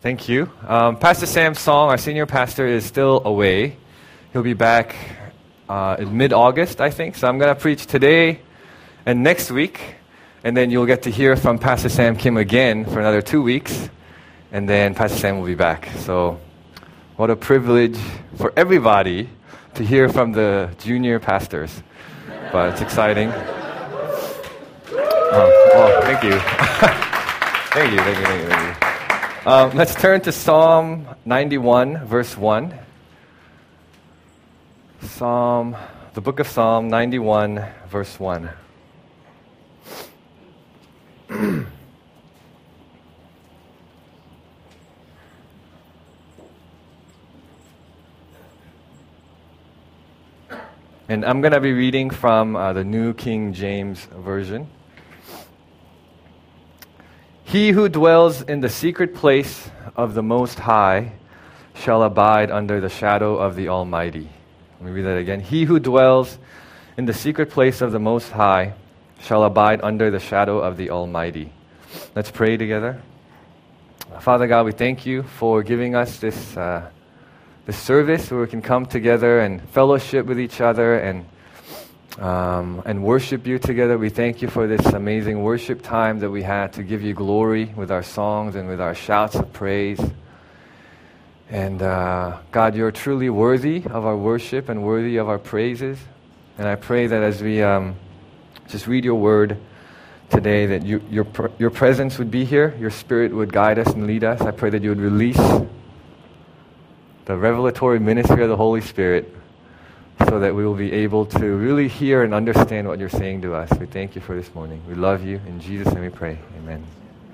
Thank you. Pastor Sam Song, our senior pastor, is still away. He'll be back in mid-August, I think. So I'm going to preach today and next week. And then you'll get to hear from Pastor Sam Kim again for another 2 weeks. And then Pastor Sam will be back. So what a privilege for everybody to hear from the junior pastors. But it's exciting. Thank you. Thank you. Let's turn to Psalm 91, verse 1. The book of Psalm 91, verse 1. And I'm going to be reading from the New King James Version. He who dwells in the secret place of the Most High shall abide under the shadow of the Almighty. Let me read that again. He who dwells in the secret place of the Most High shall abide under the shadow of the Almighty. Let's pray together. Father God, we thank you for giving us this service where we can come together and fellowship with each other and worship you together. We thank you for this amazing worship time that we had to give you glory with our songs and with our shouts of praise. And God, you're truly worthy of our worship and worthy of our praises. And I pray that as we just read your word today, that your presence would be here, your spirit would guide us and lead us. I pray that you would release the revelatory ministry of the Holy Spirit so that we will be able to really hear and understand what you're saying to us. We thank you for this morning. We love you. In Jesus' name we pray. Amen.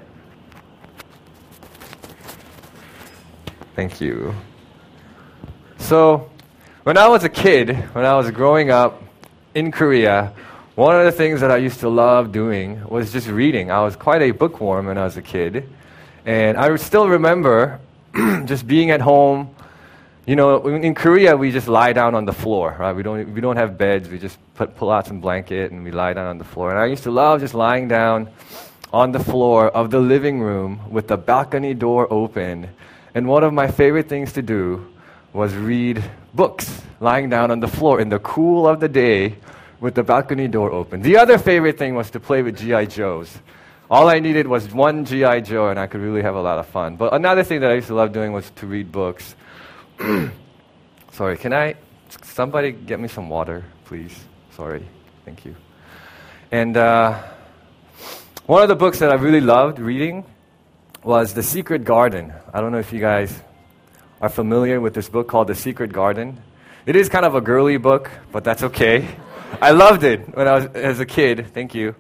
Thank you. So, when I was a kid, when I was growing up in Korea, one of the things that I used to love doing was just reading. I was quite a bookworm when I was a kid. And I still remember just being at home. You know, in Korea, we just lie down on the floor, right? We don't have beds. We just pull out some blanket and we lie down on the floor. And I used to love just lying down on the floor of the living room with the balcony door open. And one of my favorite things to do was read books, lying down on the floor in the cool of the day with the balcony door open. The other favorite thing was to play with G.I. Joes. All I needed was one G.I. Joe, and I could really have a lot of fun. But another thing that I used to love doing was to read books. Sorry, somebody get me some water, please? Sorry, thank you. And one of the books that I really loved reading was The Secret Garden. I don't know if you guys are familiar with this book called The Secret Garden. It is kind of a girly book, but that's okay. I loved it when I was as a kid. Thank you.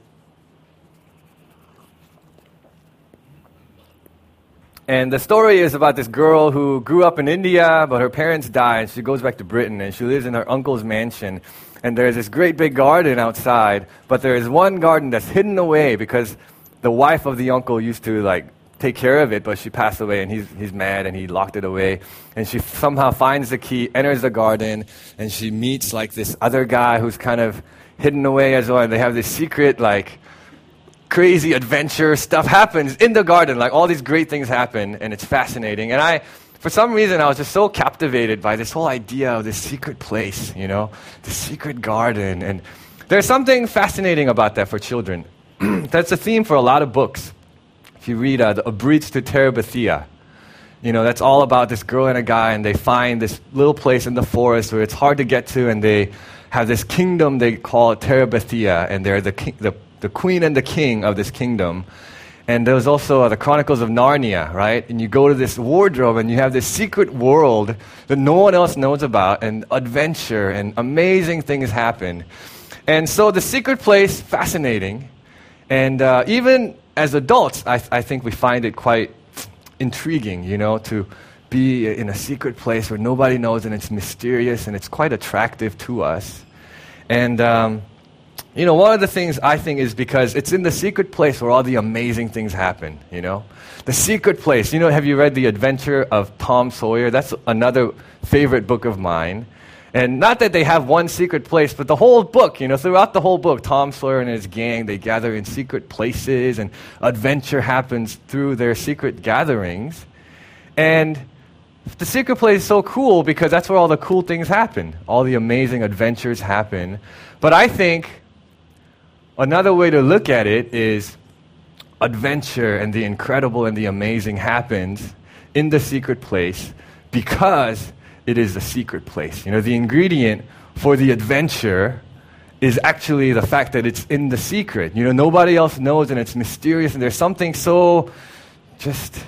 And the story is about this girl who grew up in India, but her parents died. She goes back to Britain, and she lives in her uncle's mansion. And there's this great big garden outside, but there is one garden that's hidden away because the wife of the uncle used to take care of it, but she passed away, and he's mad, and he locked it away. And she somehow finds the key, enters the garden, and she meets this other guy who's kind of hidden away as well. And they have this secret crazy adventure stuff happens in the garden. All these great things happen, and it's fascinating. And for some reason, I was just so captivated by this whole idea of this secret place, the secret garden. And there's something fascinating about that for children. That's a theme for a lot of books. If you read A Bridge to Terabithia, that's all about this girl and a guy, and they find this little place in the forest where it's hard to get to, and they have this kingdom they call Terabithia, and they're the queen and the king of this kingdom. And there's also the Chronicles of Narnia, right? And you go to this wardrobe and you have this secret world that no one else knows about, and adventure and amazing things happen. And so the secret place, fascinating. And even as adults, I think we find it quite intriguing, to be in a secret place where nobody knows, and it's mysterious, and it's quite attractive to us. And one of the things I think is because it's in the secret place where all the amazing things happen, The secret place. Have you read The Adventure of Tom Sawyer? That's another favorite book of mine. And not that they have one secret place, but the whole book, throughout the whole book, Tom Sawyer and his gang, they gather in secret places, and adventure happens through their secret gatherings. And the secret place is so cool because that's where all the cool things happen. All the amazing adventures happen. But I think another way to look at it is adventure and the incredible and the amazing happens in the secret place because it is the secret place. You know, the ingredient for the adventure is actually the fact that it's in the secret. You know, nobody else knows and it's mysterious and there's something so just,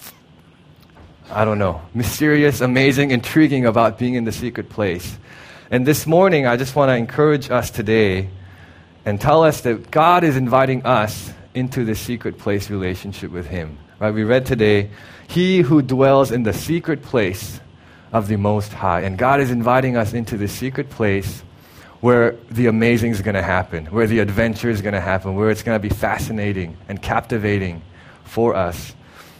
I don't know, mysterious, amazing, intriguing about being in the secret place. And this morning, I just want to encourage us today and tell us that God is inviting us into the secret place relationship with Him. Right? We read today, He who dwells in the secret place of the Most High. And God is inviting us into the secret place where the amazing is going to happen, where the adventure is going to happen, where it's going to be fascinating and captivating for us.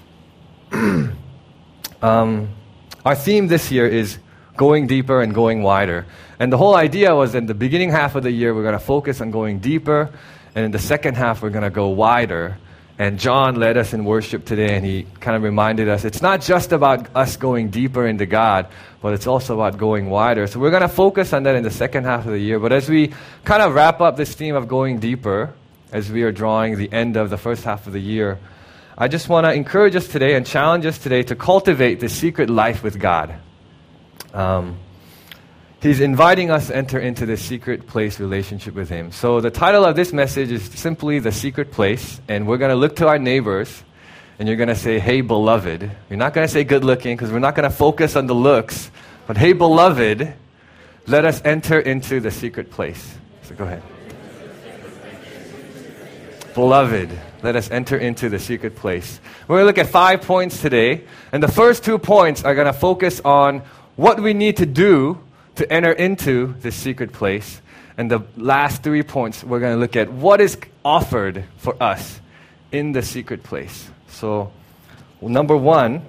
Our theme this year is going deeper and going wider. And the whole idea was in the beginning half of the year, we're going to focus on going deeper, and in the second half, we're going to go wider. And John led us in worship today, and he kind of reminded us it's not just about us going deeper into God, but it's also about going wider. So we're going to focus on that in the second half of the year. But as we kind of wrap up this theme of going deeper, as we are drawing the end of the first half of the year, I just want to encourage us today and challenge us today to cultivate the secret life with God. He's inviting us to enter into this secret place relationship with Him. So the title of this message is simply The Secret Place. And we're going to look to our neighbors and you're going to say, hey, beloved. You're not going to say good looking because we're not going to focus on the looks. But hey, beloved, let us enter into the secret place. So go ahead. Beloved, let us enter into the secret place. We're going to look at 5 points today. And the first 2 points are going to focus on what we need to do to enter into this secret place. And the last 3 points, we're going to look at what is offered for us in the secret place. So, number one,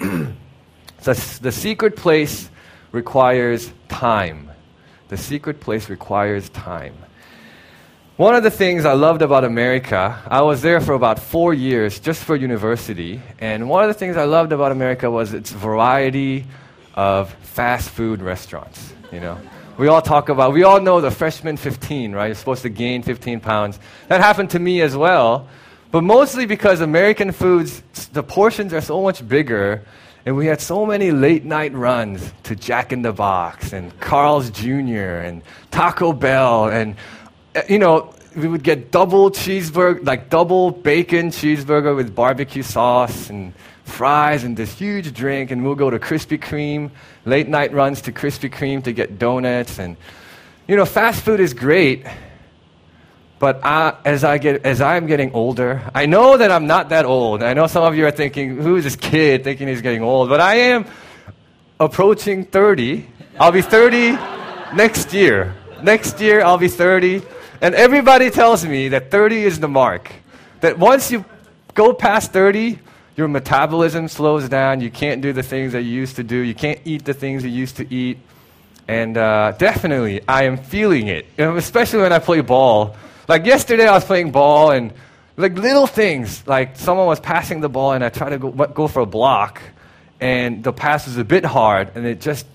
the secret place requires time. The secret place requires time. One of the things I loved about America, I was there for about 4 years just for university. And one of the things I loved about America was its variety of fast food restaurants, you know. We all know the freshman 15, right? You're supposed to gain 15 pounds. That happened to me as well. But mostly because American foods, the portions are so much bigger. And we had so many late night runs to Jack in the Box and Carl's Jr. and Taco Bell. And, you know, we would get double bacon cheeseburger with barbecue sauce and fries and this huge drink, and we'll go to Krispy Kreme, late night runs to Krispy Kreme to get donuts. And, you know, fast food is great, but as I'm getting older, I know that I'm not that old. I know some of you are thinking, who is this kid thinking he's getting old? But I am approaching 30. I'll be 30 next year. Next year, I'll be 30. And everybody tells me that 30 is the mark. That once you go past 30, your metabolism slows down. You can't do the things that you used to do. You can't eat the things you used to eat. And definitely, I am feeling it, especially when I play ball. Like yesterday, I was playing ball, and like little things, like someone was passing the ball, and I tried to go for a block, and the pass was a bit hard, and it just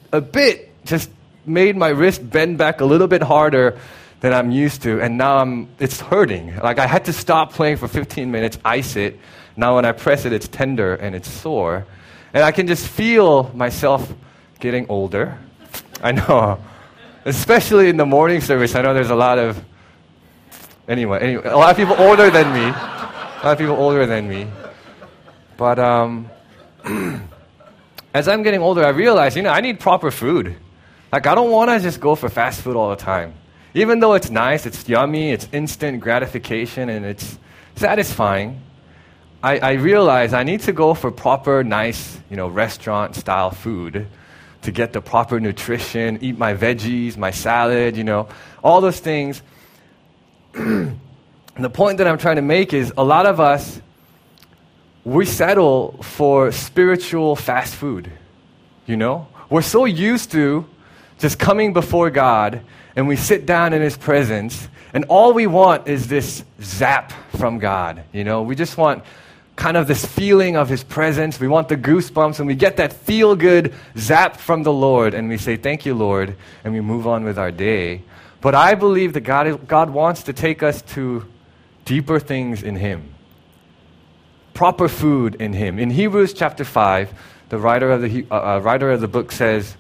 made my wrist bend back a little bit harder than I'm used to, and now it's hurting. Like I had to stop playing for 15 minutes, ice it. Now when I press it, it's tender and it's sore. And I can just feel myself getting older. I know. Especially in the morning service, I know there's a lot of... Anyway, a lot of people older than me. But as I'm getting older, I realize, I need proper food. Like, I don't want to just go for fast food all the time. Even though it's nice, it's yummy, it's instant gratification, and it's satisfying, I realize I need to go for proper, nice, restaurant-style food to get the proper nutrition, eat my veggies, my salad, all those things. And the point that I'm trying to make is a lot of us, we settle for spiritual fast food, We're so used to just coming before God, and we sit down in His presence, and all we want is this zap from God, We just want kind of this feeling of His presence. We want the goosebumps, and we get that feel-good zap from the Lord, and we say, thank you, Lord, and we move on with our day. But I believe that God wants to take us to deeper things in Him. Proper food in Him. In Hebrews chapter 5, the writer of the book says,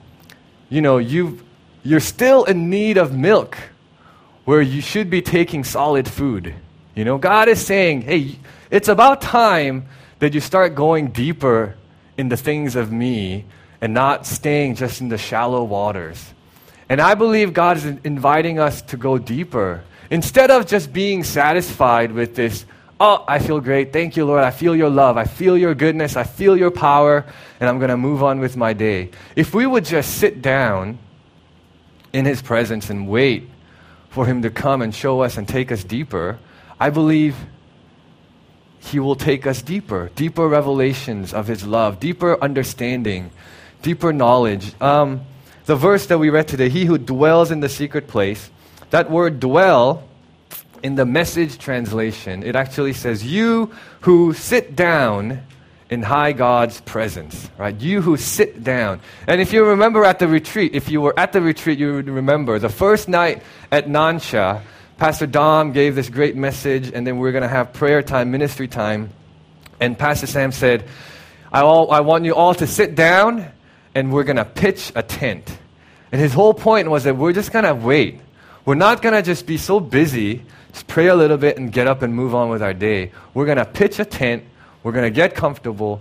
you're still in need of milk where you should be taking solid food. God is saying, hey, it's about time that you start going deeper in the things of me and not staying just in the shallow waters. And I believe God is inviting us to go deeper. Instead of just being satisfied with this, oh, I feel great, thank you, Lord, I feel your love, I feel your goodness, I feel your power, and I'm going to move on with my day. If we would just sit down in His presence and wait for Him to come and show us and take us deeper, I believe He will take us deeper revelations of His love, deeper understanding, deeper knowledge. The verse that we read today, he who dwells in the secret place, that word dwell, in the Message translation, it actually says, you who sit down in high God's presence, right? You who sit down. And if you remember at the retreat, if you were at the retreat, you would remember the first night at Nansha, Pastor Dom gave this great message, and then we're going to have prayer time, ministry time. And Pastor Sam said, I want you all to sit down, and we're going to pitch a tent. And his whole point was that we're just going to wait. We're not going to just be so busy, just pray a little bit and get up and move on with our day. We're going to pitch a tent, we're going to get comfortable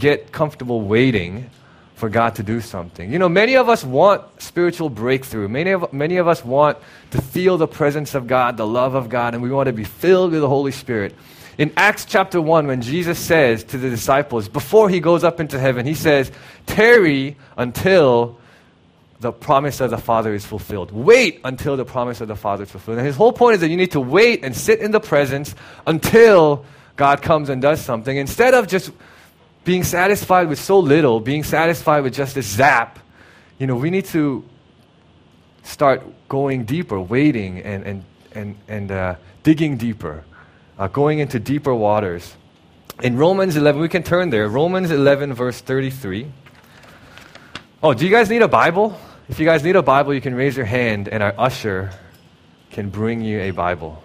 waiting for God to do something. Many of us want spiritual breakthrough. Many of us want to feel the presence of God, the love of God, and we want to be filled with the Holy Spirit. In Acts chapter 1, when Jesus says to the disciples, before He goes up into heaven, He says, tarry until the promise of the Father is fulfilled. Wait until the promise of the Father is fulfilled. And His whole point is that you need to wait and sit in the presence until God comes and does something. Instead of just being satisfied with so little, being satisfied with just this zap, we need to start going deeper, waiting and digging deeper, going into deeper waters. In Romans 11, we can turn there. Romans 11, verse 33. Oh, do you guys need a Bible? If you guys need a Bible, you can raise your hand, and our usher can bring you a Bible.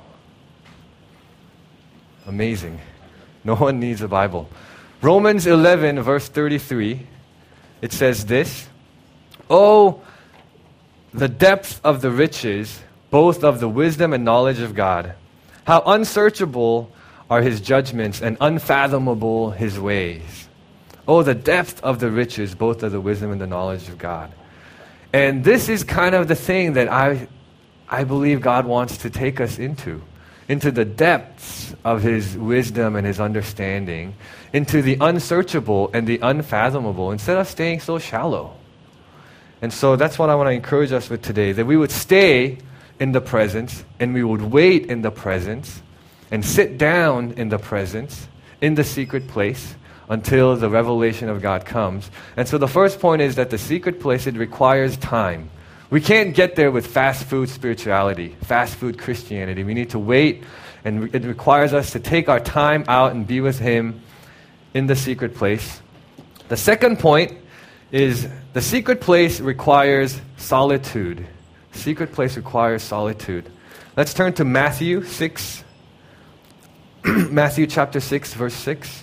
Amazing. No one needs a Bible. Romans 11, verse 33, it says this, oh, the depth of the riches, both of the wisdom and knowledge of God. How unsearchable are His judgments and unfathomable His ways. Oh, the depth of the riches, both of the wisdom and the knowledge of God. And this is kind of the thing that I believe God wants to take us into the depths of His wisdom and His understanding, into the unsearchable and the unfathomable, instead of staying so shallow. And so that's what I want to encourage us with today, that we would stay in the presence, and we would wait in the presence, and sit down in the presence, in the secret place, until the revelation of God comes. And so the first point is that the secret place, it requires time. We can't get there with fast food spirituality, fast food Christianity. We need to wait, and it requires us to take our time out and be with Him in the secret place. The second point is the secret place requires solitude. Secret place requires solitude. Let's turn to Matthew 6. Matthew chapter 6, verse 6.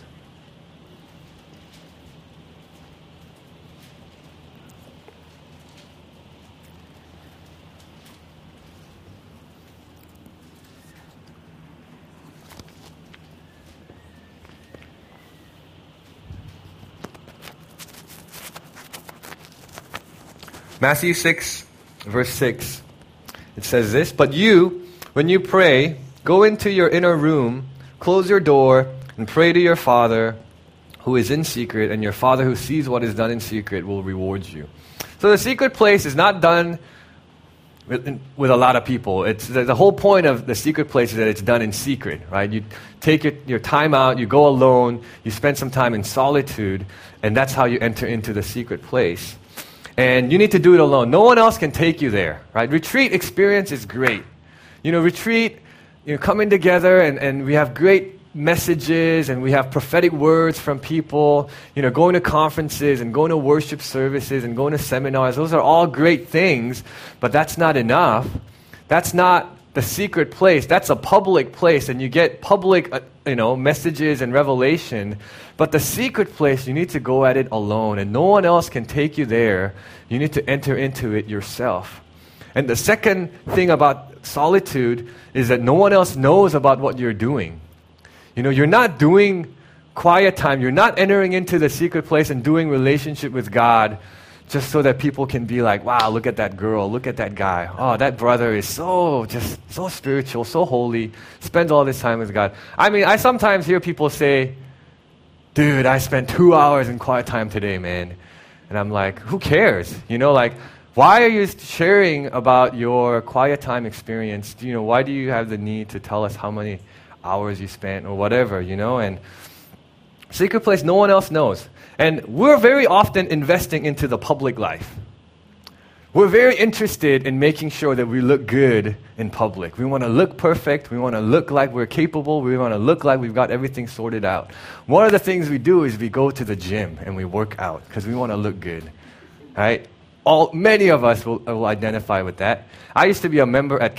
Matthew 6, verse 6, it says this, but you, when you pray, go into your inner room, close your door, and pray to your Father who is in secret, and your Father who sees what is done in secret will reward you. So the secret place is not done with a lot of people. It's the whole point of the secret place is that it's done in secret, right? You take your time out, you go alone, you spend some time in solitude, and that's how you enter into the secret place. And you need to do it alone. No one else can take you there, right? Retreat experience is great. Retreat, coming together and we have great messages and we have prophetic words from people, going to conferences and going to worship services and going to seminars. Those are all great things, but that's not enough. That's not the secret place. That's a public place, and you get public, messages and revelation. But the secret place, you need to go at it alone, and no one else can take you there. You need to enter into it yourself. And the second thing about solitude is that no one else knows about what you're doing. You're not doing quiet time. You're not entering into the secret place and doing relationship with God just so that people can be like, wow, look at that girl, look at that guy. Oh, that brother is so spiritual, so holy, spends all this time with God. I sometimes hear people say, dude, I spent 2 hours in quiet time today, man. And I'm like, who cares? Why are you sharing about your quiet time experience? Why do you have the need to tell us how many hours you spent or whatever, And secret place, no one else knows. And we're very often investing into the public life. We're very interested in making sure that we look good in public. We want to look perfect. We want to look like we're capable. We want to look like we've got everything sorted out. One of the things we do is we go to the gym and we work out because we want to look good, right? Many of us will identify with that. I used to be a member at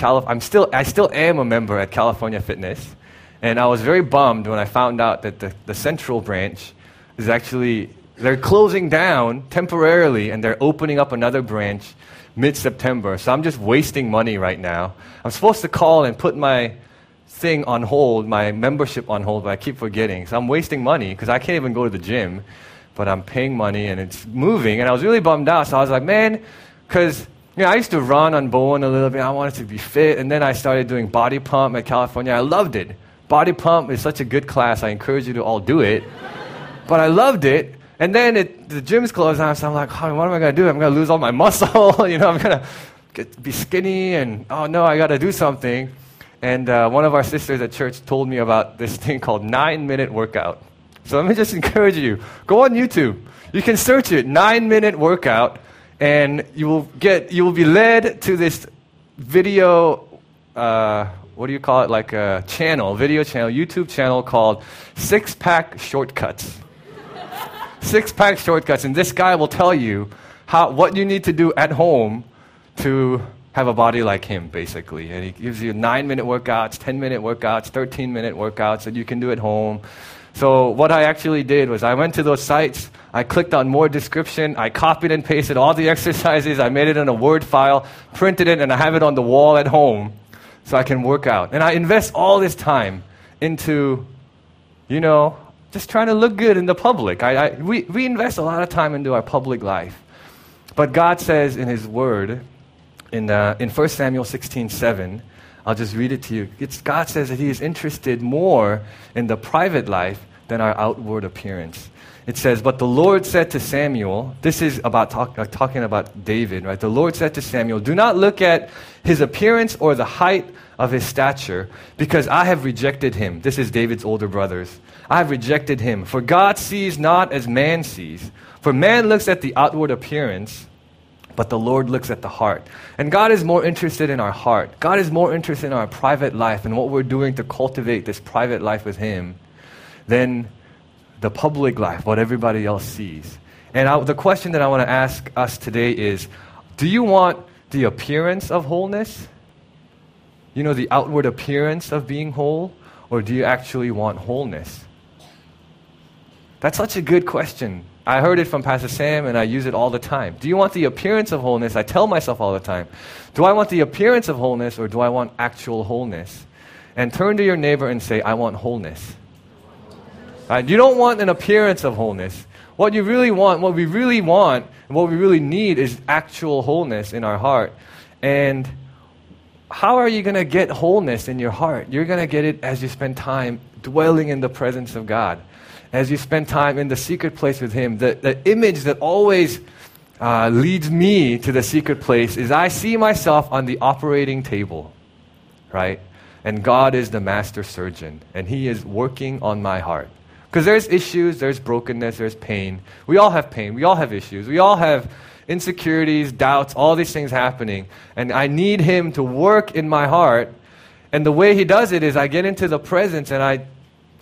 I still am a member at California Fitness, and I was very bummed when I found out that the Central branch is they're closing down temporarily, and they're opening up another branch mid-September. So I'm just wasting money right now. I'm supposed to call and put my thing on hold, my membership on hold, but I keep forgetting. So I'm wasting money because I can't even go to the gym. But I'm paying money and it's moving, and I was really bummed out. So I was like, man, because I used to run on Bowen a little bit. I wanted to be fit, and then I started doing body pump at California. I loved it. Body pump is such a good class. I encourage you to all do it. But I loved it, and then the gym's closed down. So I'm like, oh, what am I gonna do? I'm gonna lose all my muscle. I'm gonna be skinny, and oh no, I gotta do something. And one of our sisters at church told me about this thing called 9-minute workout. So let me just encourage you. Go on YouTube. You can search it, 9-minute workout, and you will be led to this video, what do you call it? Like a video channel, YouTube channel called Six Pack Shortcuts. Six Pack Shortcuts. And this guy will tell you what you need to do at home to have a body like him, basically. And he gives you 9-minute workouts, 10-minute workouts, 13-minute workouts that you can do at home. So what I actually did was I went to those sites, I clicked on more description, I copied and pasted all the exercises, I made it in a Word file, printed it, and I have it on the wall at home so I can work out. And I invest all this time into, just trying to look good in the public. We invest a lot of time into our public life. But God says in His Word, in 1 Samuel 16:7, I'll just read it to you. God says that He is interested more in the private life than our outward appearance. It says, but the Lord said to Samuel, this is about talking about David, right? The Lord said to Samuel, do not look at his appearance or the height of his stature, because I have rejected him. This is David's older brothers. I have rejected him. For God sees not as man sees. For man looks at the outward appearance, but the Lord looks at the heart. And God is more interested in our heart. God is more interested in our private life and what we're doing to cultivate this private life with Him than the public life, what everybody else sees. And the question that I want to ask us today is, do you want the appearance of wholeness? The outward appearance of being whole? Or do you actually want wholeness? That's such a good question. I heard it from Pastor Sam, and I use it all the time. Do you want the appearance of wholeness? I tell myself all the time, do I want the appearance of wholeness, or do I want actual wholeness? And turn to your neighbor and say, I want wholeness. You don't want an appearance of wholeness. What you really want, what we really want, and what we really need is actual wholeness in our heart. And how are you going to get wholeness in your heart? You're going to get it as you spend time dwelling in the presence of God. As you spend time in the secret place with Him. The image that always leads me to the secret place is I see myself on the operating table, right? And God is the master surgeon, and He is working on my heart. Because there's issues, there's brokenness, there's pain. We all have pain, we all have issues, we all have insecurities, doubts, all these things happening. And I need Him to work in my heart. And the way He does it is I get into the presence and I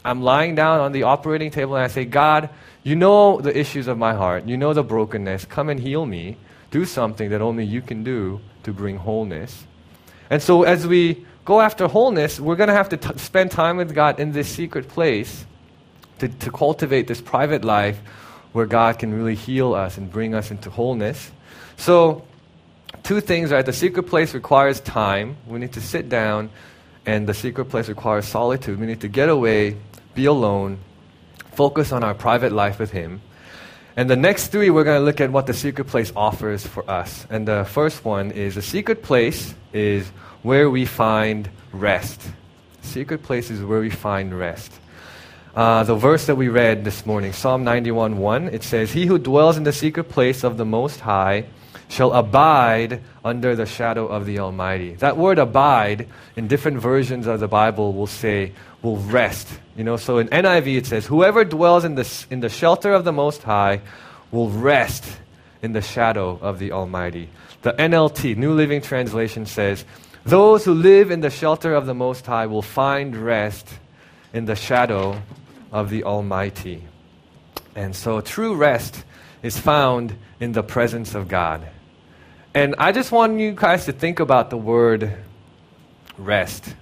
I'm lying down on the operating table and I say, God, you know the issues of my heart. You know the brokenness. Come and heal me. Do something that only you can do to bring wholeness. And so as we go after wholeness, we're going to have to spend time with God in this secret place to cultivate this private life where God can really heal us and bring us into wholeness. So, two things, right? The secret place requires time. We need to sit down, and the secret place requires solitude. We need to get away, be alone, focus on our private life with Him. And the next three, we're going to look at what the secret place offers for us. And the first one is the secret place is where we find rest. Secret place is where we find rest. The verse that we read this morning, Psalm 91:1, it says, "He who dwells in the secret place of the Most High shall abide under the shadow of the Almighty." That word abide, in different versions of the Bible, will rest. So in NIV it says, "Whoever dwells in the shelter of the Most High will rest in the shadow of the Almighty." The NLT, New Living Translation, says, "Those who live in the shelter of the Most High will find rest in the shadow of the Almighty." And so true rest is found in the presence of God. And I just want you guys to think about the word rest.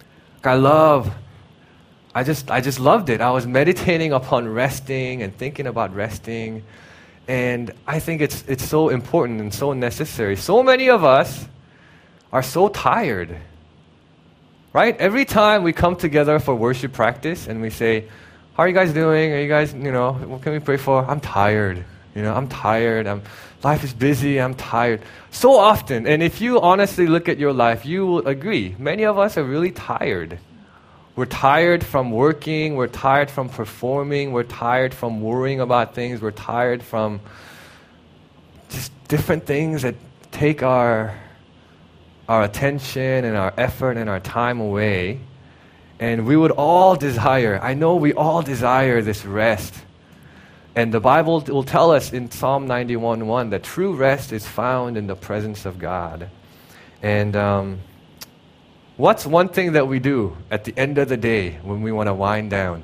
I just loved it. I was meditating upon resting and thinking about resting. And I think it's so important and so necessary. So many of us are so tired. Right? Every time we come together for worship practice and we say, "How are you guys doing? Are you guys, what can we pray for?" "I'm tired. I'm tired. Life is busy. I'm tired." So often, and if you honestly look at your life, you will agree, many of us are really tired. We're tired from working. We're tired from performing. We're tired from worrying about things. We're tired from just different things that take our attention and our effort and our time away. And we would all desire, I know we all desire this rest. And the Bible will tell us in Psalm 91:1 that true rest is found in the presence of God. And what's one thing that we do at the end of the day when we want to wind down?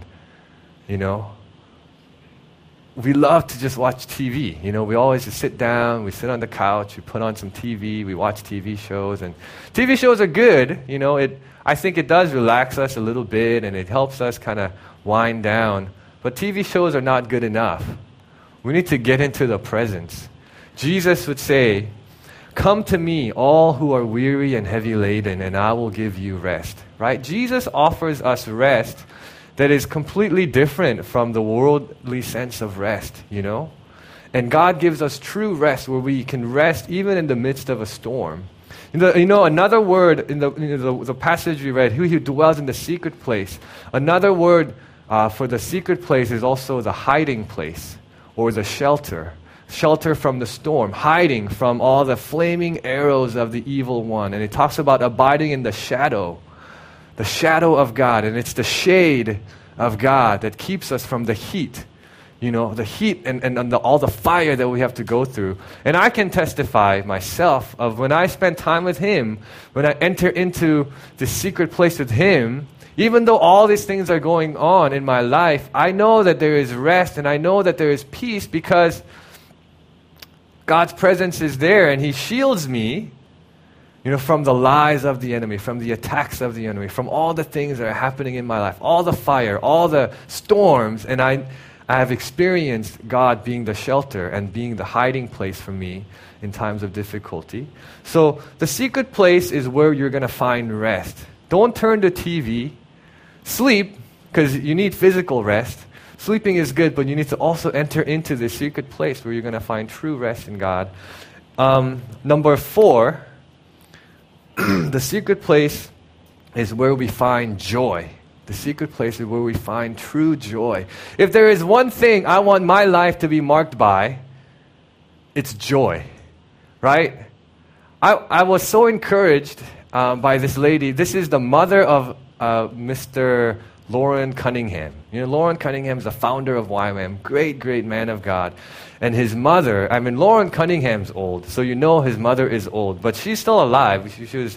We love to just watch TV. We always just sit down, we sit on the couch, we put on some TV, we watch TV shows. And TV shows are good. I think it does relax us a little bit and it helps us kind of wind down. But TV shows are not good enough. We need to get into the presence. Jesus would say, "Come to me, all who are weary and heavy laden, and I will give you rest." Right? Jesus offers us rest that is completely different from the worldly sense of rest, And God gives us true rest where we can rest even in the midst of a storm. Another word in the passage we read, "He who dwells in the secret place." Another word for the secret place is also the hiding place or the shelter. Shelter from the storm, hiding from all the flaming arrows of the evil one. And it talks about abiding in the shadow of God. And it's the shade of God that keeps us from the heat. The heat and all the fire that we have to go through. And I can testify myself of when I spend time with Him, when I enter into the secret place with Him, even though all these things are going on in my life, I know that there is rest and I know that there is peace because God's presence is there and He shields me, from the lies of the enemy, from the attacks of the enemy, from all the things that are happening in my life, all the fire, all the storms. And I have experienced God being the shelter and being the hiding place for me in times of difficulty. So the secret place is where you're going to find rest. Don't turn to TV. Sleep, because you need physical rest. Sleeping is good, but you need to also enter into the secret place where you're going to find true rest in God. Number 4, the secret place is where we find joy. The secret place is where we find true joy. If there is one thing I want my life to be marked by, it's joy, right? I was so encouraged by this lady. This is the mother of Mr. Loren Cunningham. Loren Cunningham is the founder of YWAM. Great, great man of God. And his mother, Loren Cunningham's old, so his mother is old. But she's still alive. She was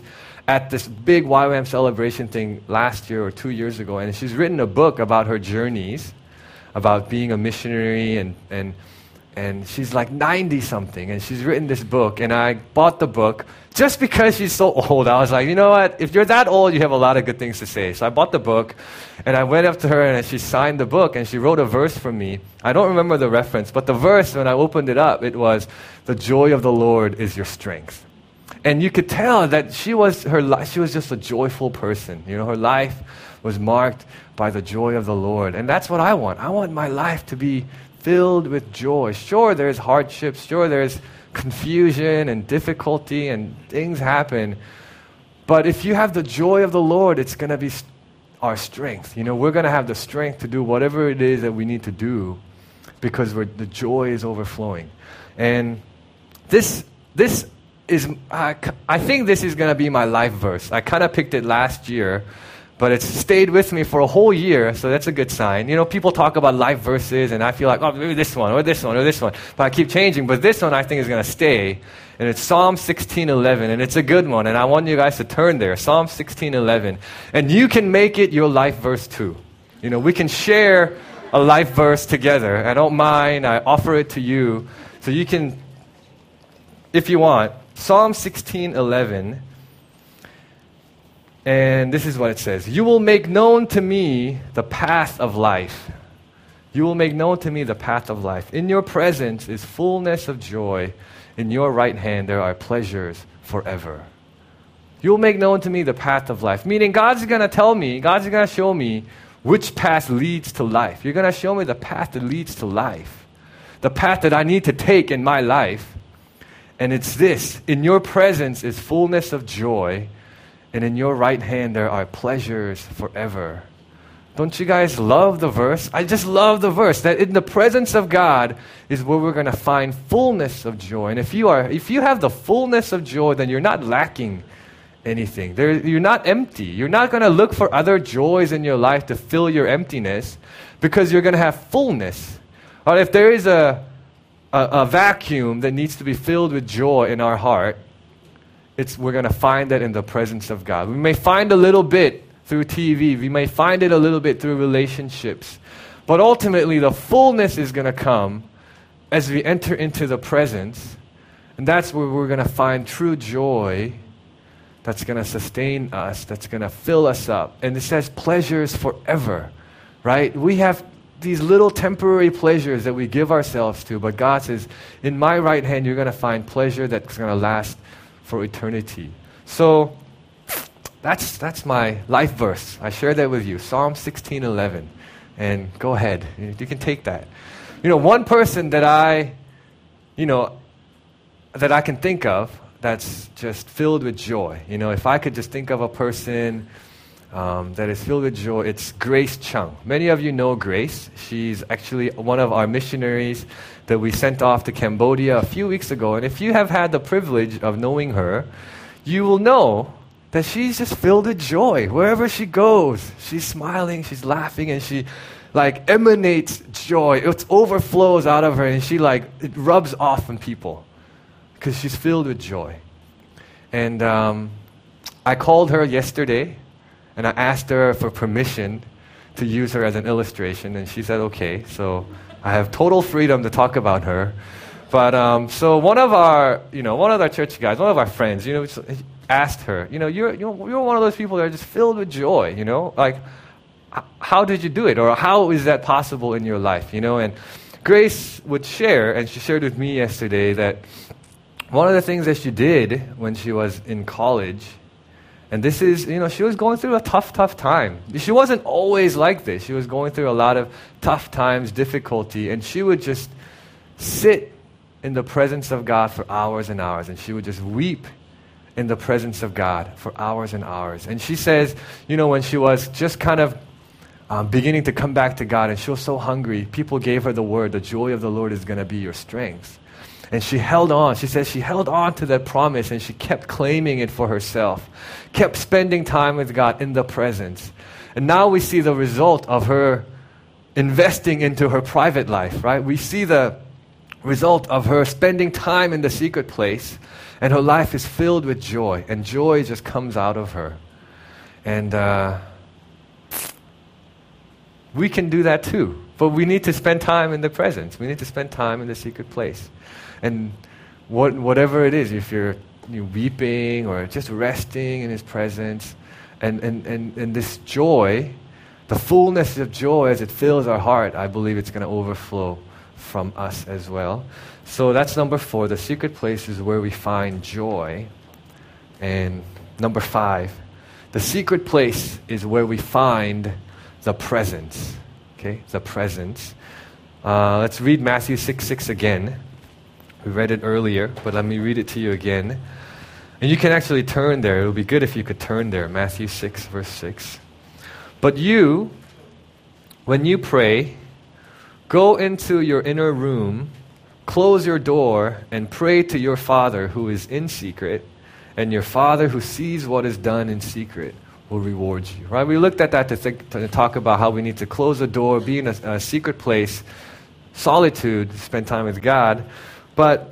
at this big YWAM celebration thing last year or 2 years ago, and she's written a book about her journeys, about being a missionary, and she's like 90-something, and she's written this book, and I bought the book just because she's so old. I was like, you know what? If you're that old, you have a lot of good things to say. So I bought the book, and I went up to her, and she signed the book, and she wrote a verse for me. I don't remember the reference, but the verse, when I opened it up, it was, "The joy of the Lord is your strength." And you could tell that she was just a joyful person. You know, her life was marked by the joy of the Lord. And that's what I want. I want my life to be filled with joy. Sure, there's hardships. Sure, there's confusion and difficulty and things happen. But if you have the joy of the Lord, it's going to be our strength. You know, we're going to have the strength to do whatever it is that we need to do because the joy is overflowing. And this is, I think this is going to be my life verse. I kind of picked it last year, but it's stayed with me for a whole year, so that's a good sign. You know, people talk about life verses, and I feel like, oh, maybe this one, or this one, or this one. But I keep changing. But this one I think is going to stay, and it's Psalm 16:11, and it's a good one, and I want you guys to turn there, Psalm 16:11. And you can make it your life verse too. You know, we can share a life verse together. I don't mind. I offer it to you. So you can, if you want, Psalm 16:11. And this is what it says. "You will make known to me the path of life. You will make known to me the path of life. In your presence is fullness of joy. In your right hand there are pleasures forever." You will make known to me the path of life. Meaning God's going to tell me, God's going to show me which path leads to life. You're going to show me the path that leads to life. The path that I need to take in my life. And it's this: in your presence is fullness of joy. And in your right hand there are pleasures forever. Don't you guys love the verse? I just love the verse that in the presence of God is where we're going to find fullness of joy. And if you have the fullness of joy, then you're not lacking anything. You're not empty. You're not going to look for other joys in your life to fill your emptiness, because you're going to have fullness. Or if there is a vacuum that needs to be filled with joy in our heart, we're going to find that in the presence of God. We may find a little bit through TV. We may find it a little bit through relationships. But ultimately, the fullness is going to come as we enter into the presence. And that's where we're going to find true joy that's going to sustain us, that's going to fill us up. And it says pleasures forever, right? We have these little temporary pleasures that we give ourselves to. But God says, in my right hand, you're going to find pleasure that's going to last for eternity. So that's my life verse. I share that with you, Psalm 16:11. And go ahead, you can take that. You know, one person that I can think of that's just filled with joy. You know, if I could just think of a person that is filled with joy, it's Grace Chung. Many of you know Grace. She's actually one of our missionaries that we sent off to Cambodia a few weeks ago. And if you have had the privilege of knowing her, you will know that she's just filled with joy. Wherever she goes, she's smiling, she's laughing, and she emanates joy. It overflows out of her, and it rubs off on people because she's filled with joy. And I called her yesterday, and I asked her for permission to use her as an illustration, and she said okay. So I have total freedom to talk about her. But so one of our church guys, one of our friends, asked her, you're one of those people that are just filled with joy, how did you do it? Or how is that possible in your life, And Grace would share, and she shared with me yesterday, that one of the things that she did when she was in college, and this is, she was going through a tough time. She wasn't always like this. She was going through a lot of tough times, difficulty, and she would just sit in the presence of God for hours and hours, and she would just weep in the presence of God for hours and hours. And she says, when she was just kind of beginning to come back to God, and she was so hungry, people gave her the word, the joy of the Lord is going to be your strength. And she held on. She says she held on to that promise, and she kept claiming it for herself, kept spending time with God in the presence. And now we see the result of her investing into her private life, right? We see the result of her spending time in the secret place, and her life is filled with joy, and joy just comes out of her. And we can do that too, but we need to spend time in the presence. We need to spend time in the secret place. And whatever it is, if you're weeping or just resting in His presence, and this joy, the fullness of joy as it fills our heart, I believe it's going to overflow from us as well. So that's number 4. The secret place is where we find joy. And number 5, the secret place is where we find the presence. Okay, the presence. Let's read Matthew 6:6 again. We read it earlier, but let me read it to you again. And you can actually turn there. It would be good if you could turn there. Matthew 6, verse 6. But you, when you pray, go into your inner room, close your door, and pray to your Father who is in secret, and your Father who sees what is done in secret will reward you. Right? We looked at that to talk about how we need to close the door, be in a secret place, solitude, spend time with God. But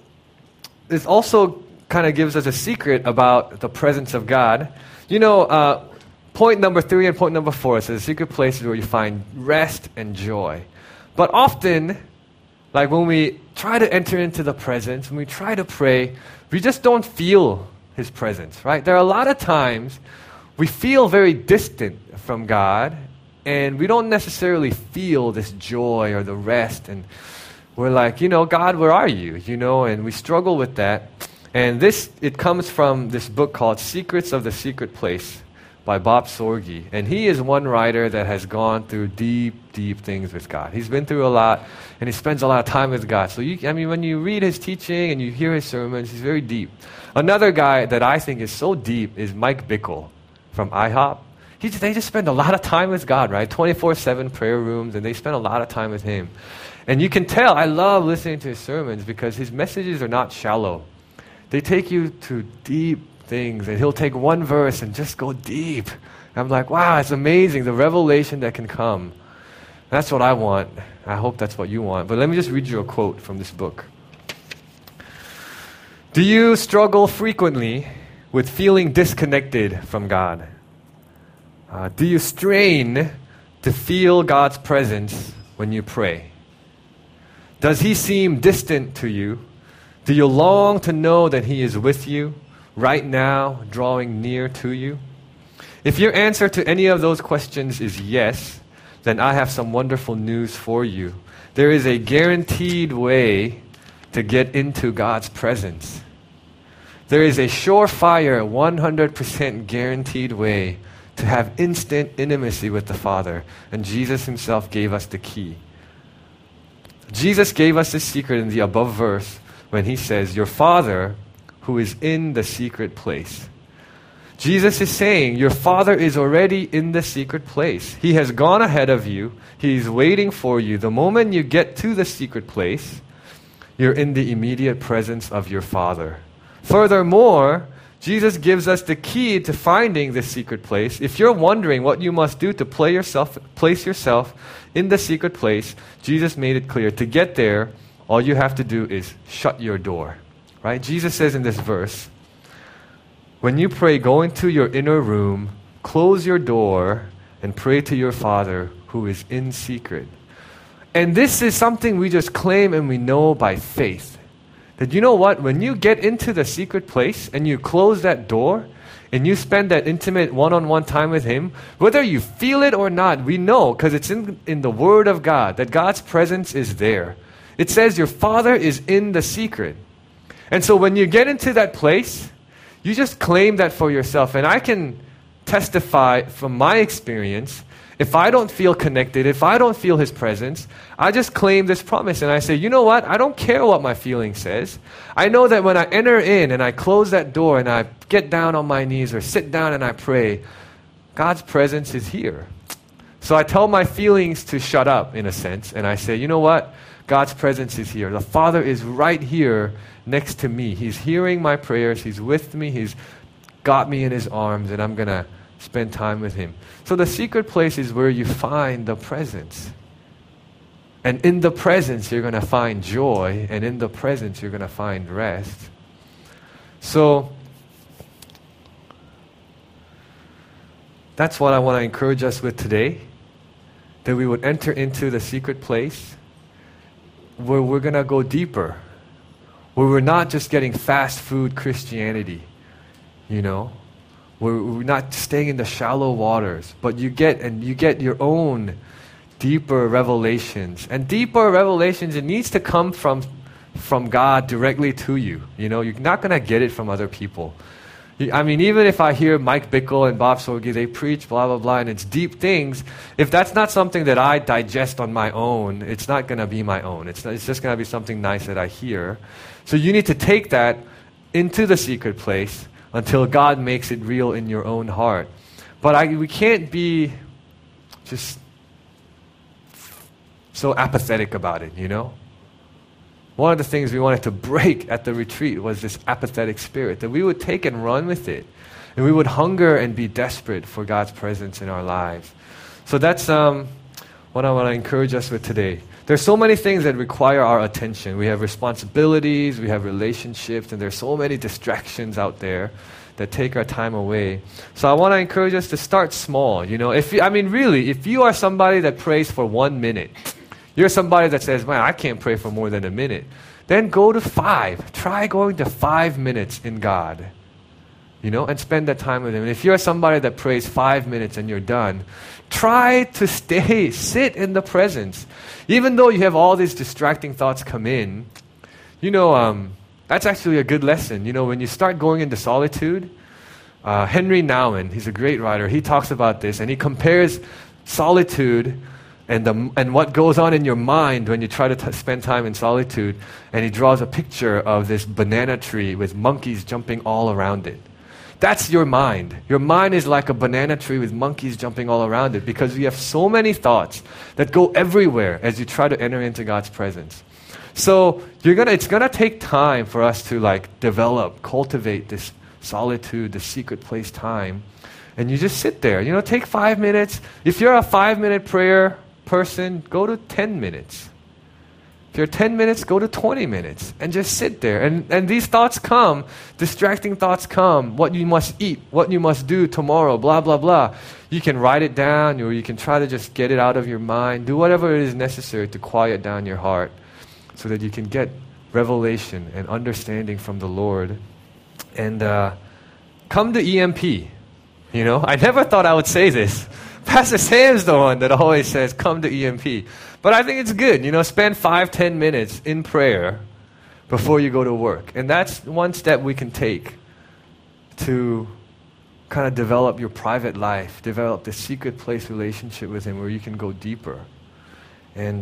it also kind of gives us a secret about the presence of God. You know, point number 3 and point number 4 says the secret place is where you find rest and joy. But often, like when we try to enter into the presence, when we try to pray, we just don't feel His presence, right? There are a lot of times we feel very distant from God, and we don't necessarily feel this joy or the rest, and we're like, God, where are you? And we struggle with that. And it comes from this book called Secrets of the Secret Place by Bob Sorge. And he is one writer that has gone through deep, deep things with God. He's been through a lot, and he spends a lot of time with God. So, when you read his teaching and you hear his sermons, he's very deep. Another guy that I think is so deep is Mike Bickle from IHOP. They just spend a lot of time with God, right? 24/7 prayer rooms, and they spend a lot of time with Him. And you can tell, I love listening to his sermons because his messages are not shallow. They take you to deep things, and he'll take one verse and just go deep. And I'm like, wow, it's amazing, the revelation that can come. That's what I want. I hope that's what you want. But let me just read you a quote from this book. Do you struggle frequently with feeling disconnected from God? Do you strain to feel God's presence when you pray? Does He seem distant to you? Do you long to know that He is with you right now, drawing near to you? If your answer to any of those questions is yes, then I have some wonderful news for you. There is a guaranteed way to get into God's presence. There is a surefire, 100% guaranteed way to have instant intimacy with the Father. And Jesus Himself gave us the key. Jesus gave us the secret in the above verse when He says, your Father who is in the secret place. Jesus is saying, your Father is already in the secret place. He has gone ahead of you. He's waiting for you. The moment you get to the secret place, you're in the immediate presence of your Father. Furthermore, Jesus gives us the key to finding this secret place. If you're wondering what you must do to place yourself in the secret place, Jesus made it clear. To get there, all you have to do is shut your door. Right? Jesus says in this verse, when you pray, go into your inner room, close your door, and pray to your Father who is in secret. And this is something we just claim and we know by faith. That you know what? When you get into the secret place and you close that door and you spend that intimate one-on-one time with Him, whether you feel it or not, we know because it's in the Word of God that God's presence is there. It says your Father is in the secret. And so when you get into that place, you just claim that for yourself. And I can testify from my experience, if I don't feel connected, if I don't feel His presence, I just claim this promise and I say, you know what? I don't care what my feeling says. I know that when I enter in and I close that door and I get down on my knees or sit down and I pray, God's presence is here. So I tell my feelings to shut up in a sense and I say, you know what? God's presence is here. The Father is right here next to me. He's hearing my prayers. He's with me. He's got me in His arms and I'm going to spend time with Him. So the secret place is where you find the presence. And in the presence, you're going to find joy. And in the presence, you're going to find rest. So, that's what I want to encourage us with today. That we would enter into the secret place where we're going to go deeper. Where we're not just getting fast food Christianity. You know? Where we're not staying in the shallow waters. But you get your own deeper revelations. And deeper revelations, it needs to come from God directly to you. You know, you're not going to get it from other people. I mean, even if I hear Mike Bickle and Bob Sorge, they preach blah, blah, blah, and it's deep things, if that's not something that I digest on my own, it's not going to be my own. It's just going to be something nice that I hear. So you need to take that into the secret place until God makes it real in your own heart. But we can't be just so apathetic about it, you know? One of the things we wanted to break at the retreat was this apathetic spirit, that we would take and run with it. And we would hunger and be desperate for God's presence in our lives. So that's what I want to encourage us with today. There's so many things that require our attention. We have responsibilities, we have relationships, and there's so many distractions out there that take our time away. So I want to encourage us to start small. You know, if you are somebody that prays for 1 minute, you're somebody that says, man, I can't pray for more than a minute, then go to 5. Try going to 5 minutes in God, you know, and spend that time with Him. And if you're somebody that prays 5 minutes and you're done, try to sit in the presence. Even though you have all these distracting thoughts come in, you know, that's actually a good lesson. You know, when you start going into solitude, Henry Nouwen, he's a great writer, he talks about this, and he compares solitude and what goes on in your mind when you try to spend time in solitude. And he draws a picture of this banana tree with monkeys jumping all around it. That's your mind. Your mind is like a banana tree with monkeys jumping all around it, because you have so many thoughts that go everywhere as you try to enter into God's presence. So it's gonna take time for us to cultivate this solitude, this secret place time. And you just sit there. You know, take 5 minutes. If you're a 5-minute prayer person, go to 10 minutes. If you're 10 minutes, go to 20 minutes and just sit there. And these thoughts come, distracting thoughts come, what you must eat, what you must do tomorrow, blah, blah, blah. You can write it down, or you can try to just get it out of your mind. Do whatever it is necessary to quiet down your heart so that you can get revelation and understanding from the Lord. And come to EMP. You know, I never thought I would say this. Pastor Sam's the one that always says, come to EMP. But I think it's good, you know, spend 5-10 minutes in prayer before you go to work. And that's one step we can take to kind of develop your private life, develop the secret place relationship with Him where you can go deeper. And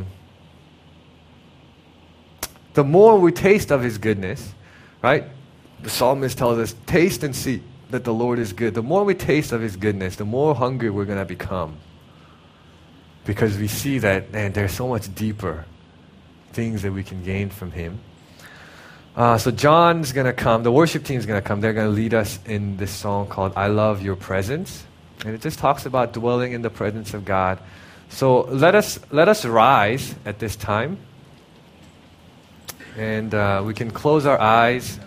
the more we taste of His goodness, right? The psalmist tells us, taste and see that the Lord is good. The more we taste of His goodness, the more hungry we're going to become. Because we see that, man, there's so much deeper things that we can gain from Him. So John's going to come. The worship team's going to come. They're going to lead us in this song called I Love Your Presence. And it just talks about dwelling in the presence of God. So let us rise at this time. And we can close our eyes.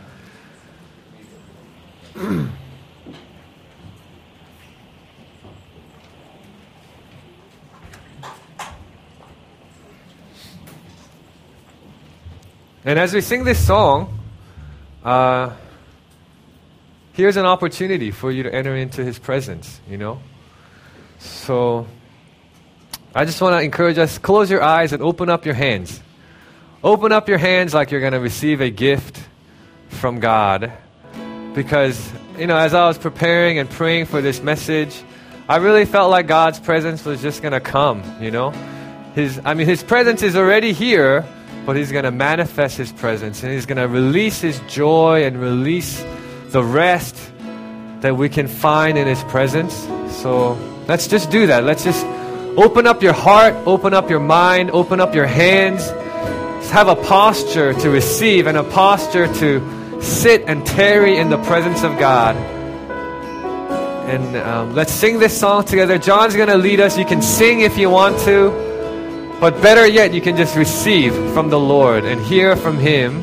And as we sing this song, here's an opportunity for you to enter into His presence, you know. So I just want to encourage us, close your eyes and open up your hands. Open up your hands like you're going to receive a gift from God. Because, you know, as I was preparing and praying for this message, I really felt like God's presence was just going to come, you know. His presence is already here, but He's going to manifest His presence, and He's going to release His joy and release the rest that we can find in His presence. So let's just do that. Let's just open up your heart, open up your mind, open up your hands. Just have a posture to receive and a posture to sit and tarry in the presence of God. And let's sing this song together. John's going to lead us. You can sing if you want to. But better yet, you can just receive from the Lord and hear from Him.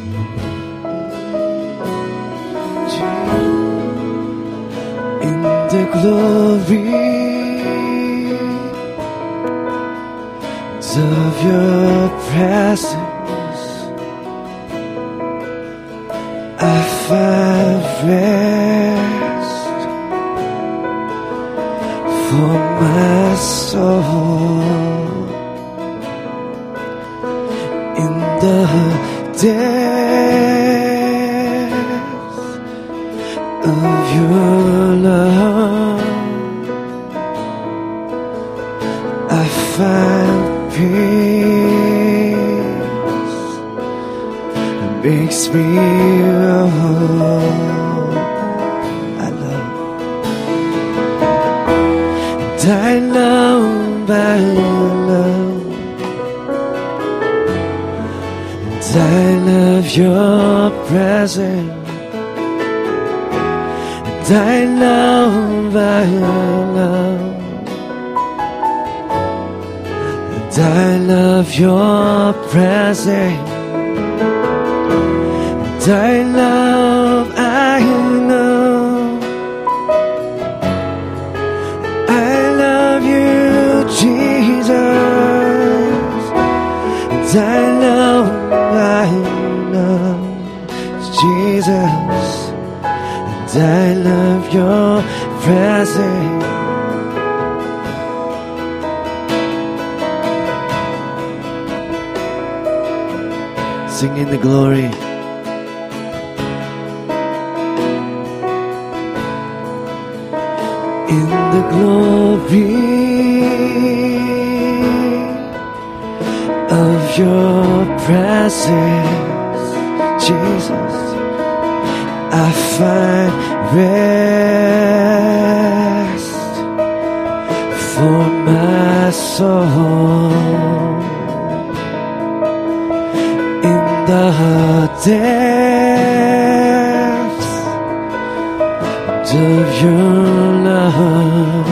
In the glory of your presence, I find rest for my soul. In the depths of your love, I find peace. It makes me whole. I love, and I love, I love your presence, and I love, and I love your presence, and I love, I love you, Jesus, and I love Jesus, and I love your presence. Sing in the glory. In the glory of your presence, Jesus, I find rest for my soul. In the depths of your love,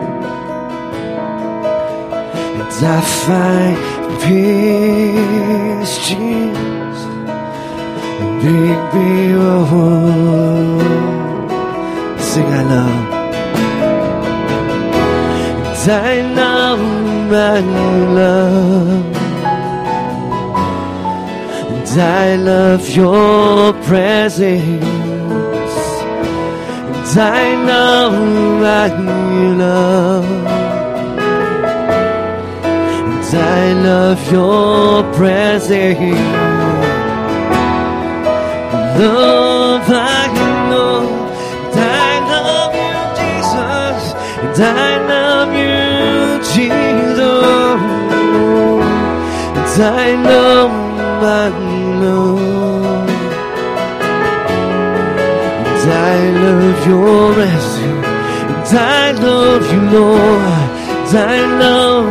and I find peace, Jesus, bring me home. Sing, I love, and I love, and I love your presence, and I love, and I love your presence. Love, I know, and I love you, Jesus, and I love you, Jesus, and I know, and I love your rescue, and I love you, Lord, and I love,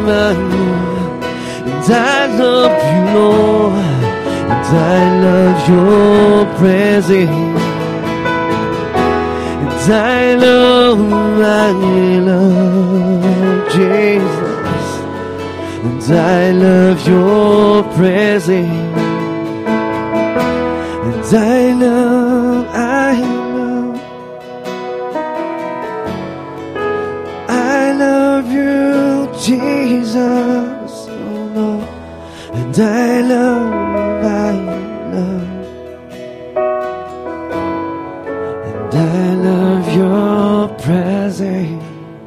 and I love you, Lord. And I love your presence, and I love Jesus, and I love your presence, and I love you, Jesus, oh Lord, and I love your presence.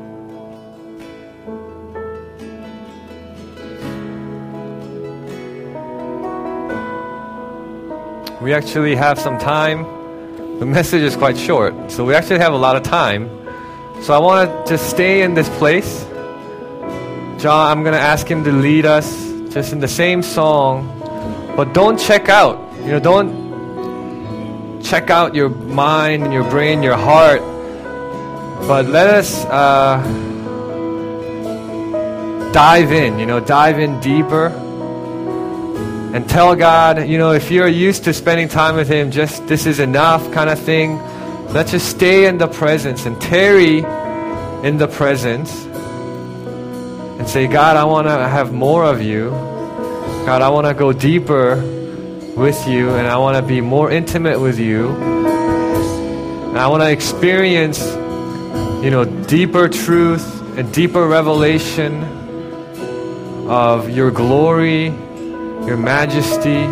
We actually have some time. The message is quite short, so we actually have a lot of time. So I want to just stay in this place. John, I'm going to ask him to lead us just in the same song, but don't check out. Don't check out your mind and your brain, your heart, but let us dive in, dive in deeper and tell God, if you're used to spending time with Him, just this is enough kind of thing. Let's just stay in the presence and tarry in the presence and say, God, I want to have more of you. God, I want to go deeper with you, and I want to be more intimate with you. And I want to experience, deeper truth and deeper revelation of your glory, your majesty.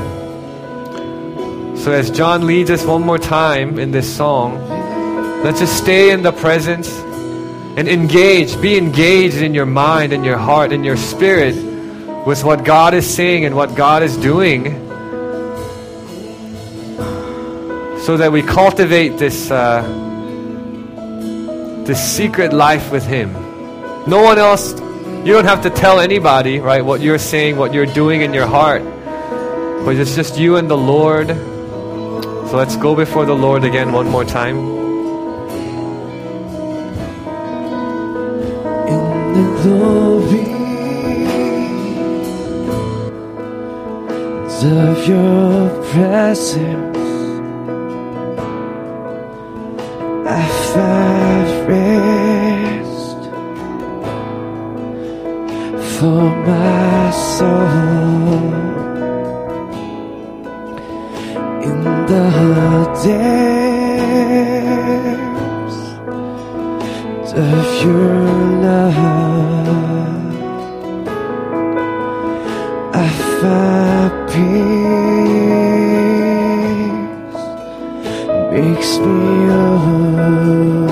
So as John leads us one more time in this song, let's just stay in the presence and be engaged in your mind and your heart and your spirit with what God is saying and what God is doing, so that we cultivate this secret life with Him. No one else, you don't have to tell anybody, right, what you're saying, what you're doing in your heart, but it's just you and the Lord. So let's go before the Lord again one more time. In the glory of your presence, I find rest for my soul. In the depths of your love, I find peace, makes me whole.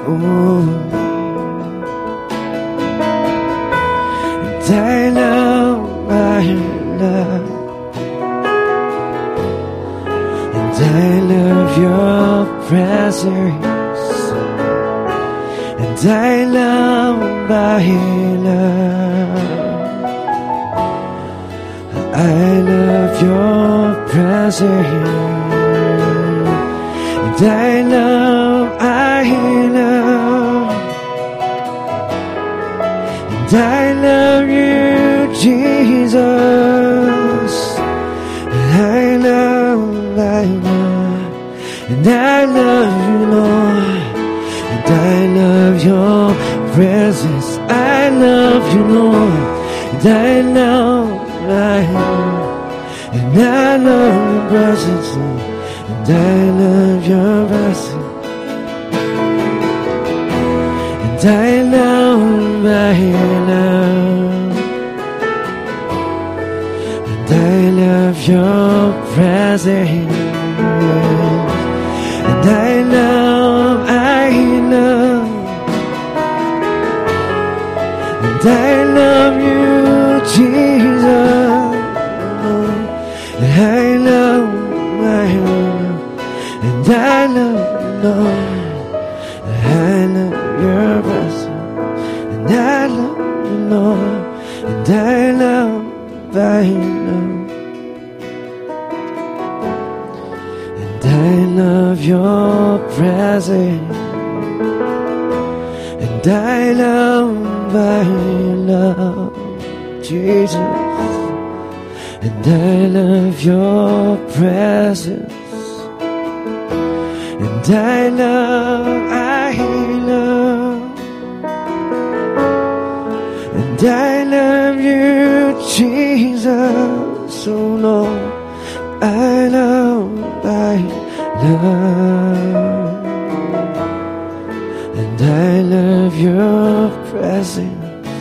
And I know my love, and I love your presence, and I love my love. I love your presence, and I love, and I love you, Jesus. And I love, and I love you, Lord. And I love your presence. I love you, Lord. And I love, and I love your presence, Lord. And I love your presence. And I love my love. And I love your presence. And I love, and I love you, Jesus. And I love my love. And I love, Lord. And I love your presence. And I love you, Lord. And I love thy love. And I love your presence. And I love thy love, Jesus. And I love your presence. And I love, and I love you, Jesus. Oh Lord, I love, and I love your presence.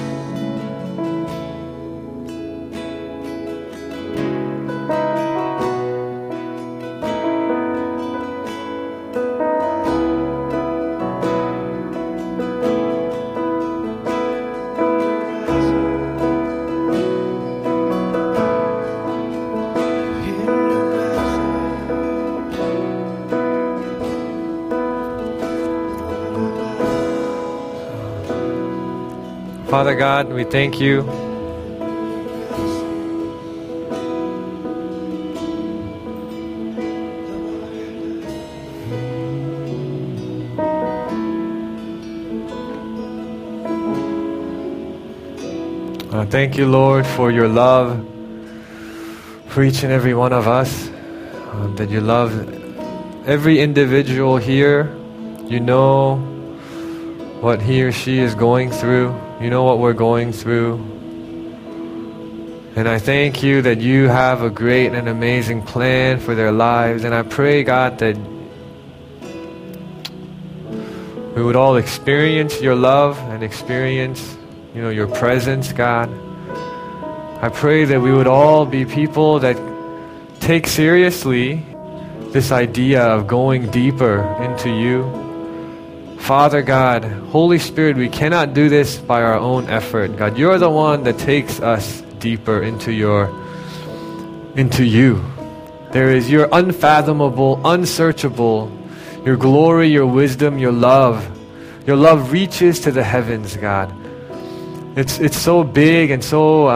Father God, we thank you. Thank you, Lord, for your love for each and every one of us, that you love every individual here. You know what he or she is going through. You know what we're going through. And I thank you that you have a great and amazing plan for their lives. And I pray, God, that we would all experience your love and experience, your presence, God. I pray that we would all be people that take seriously this idea of going deeper into you. Father God, Holy Spirit, we cannot do this by our own effort. God, you're the one that takes us deeper into you. There is your unfathomable, unsearchable, your glory, your wisdom, your love. Your love reaches to the heavens, God. It's so big and so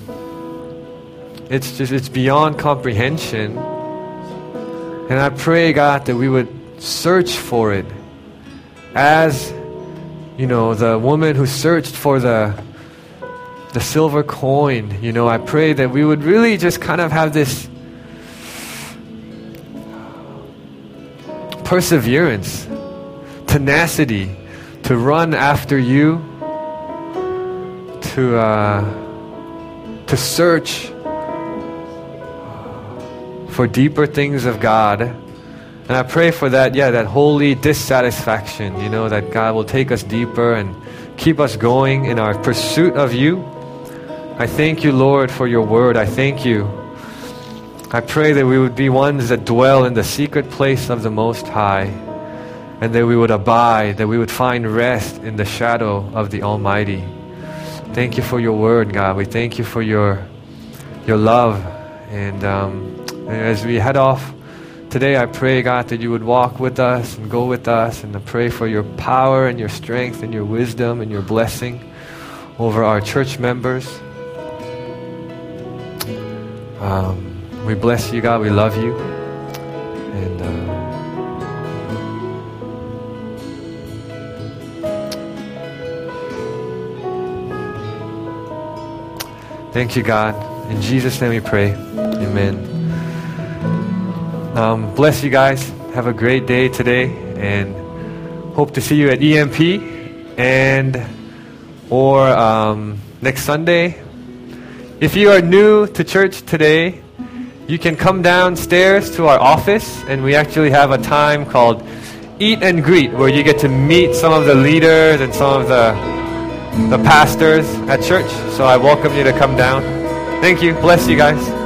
it's beyond comprehension. And I pray, God, that we would search for it. As, the woman who searched for the silver coin, I pray that we would really just kind of have this perseverance, tenacity to run after you, to search for deeper things of God. And I pray for that, that holy dissatisfaction, that God will take us deeper and keep us going in our pursuit of you. I thank you, Lord, for your word. I thank you. I pray that we would be ones that dwell in the secret place of the Most High, and that we would abide, that we would find rest in the shadow of the Almighty. Thank you for your word, God. We thank you for your love. And as we head off today, I pray, God, that you would walk with us and go with us, and I pray for your power and your strength and your wisdom and your blessing over our church members. We bless you, God. We love you. And thank you, God. In Jesus' name we pray. Amen. Bless you guys. Have a great day today, and hope to see you at EMP or next Sunday. If you are new to church today, you can come downstairs to our office, and we actually have a time called Eat and Greet, where you get to meet some of the leaders and some of the pastors at church. So I welcome you to come down. Thank you. Bless you guys.